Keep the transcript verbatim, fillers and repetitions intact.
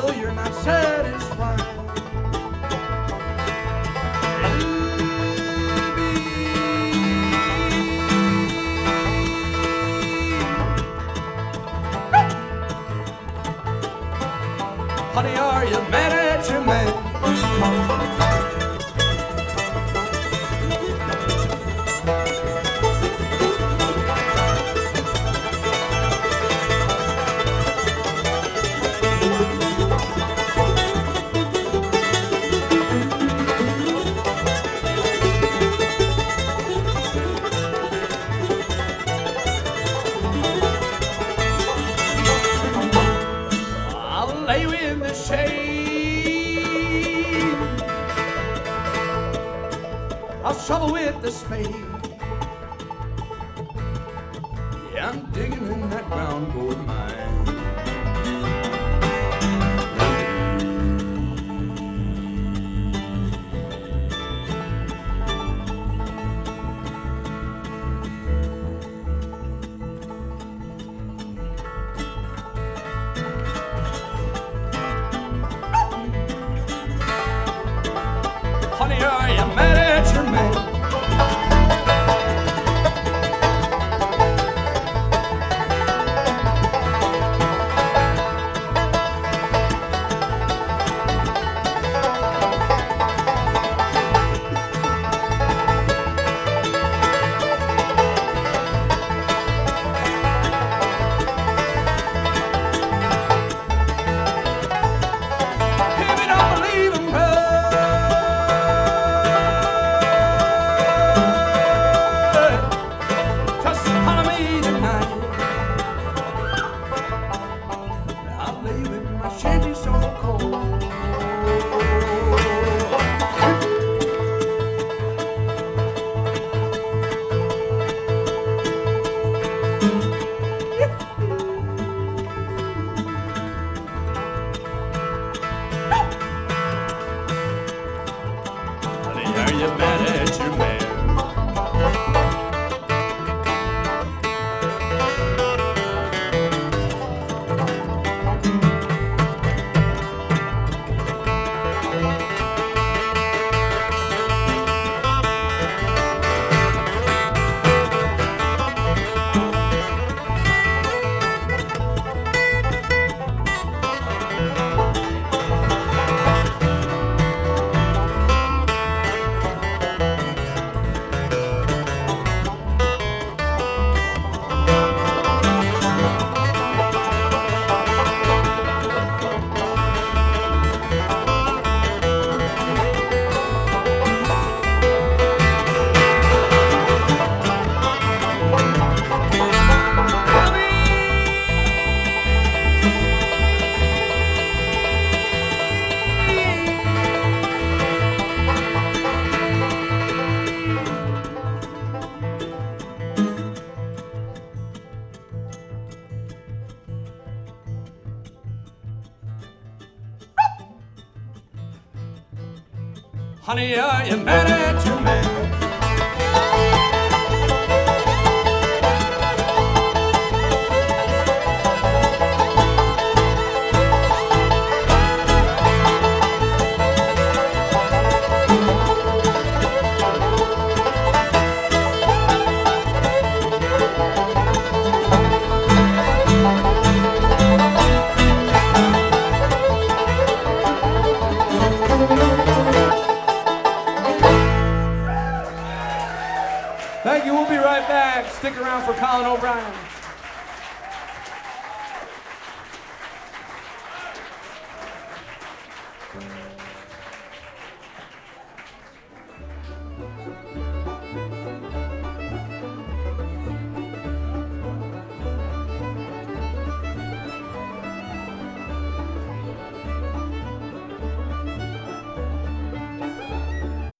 Still you're not satisfied. Honey, are you mad at your man? I'll lay you in the shade. I'll shovel with the spade. Yeah, I'm digging in that brown gold mine. Honey, are you mad at your man? If you don't believe him, just follow me tonight. I'll lay you in my shanty so cold. Honey, are you mad at your man? Honey, are you mad at your man? Thank you. We'll be right back. Stick around for Colin O'Brien.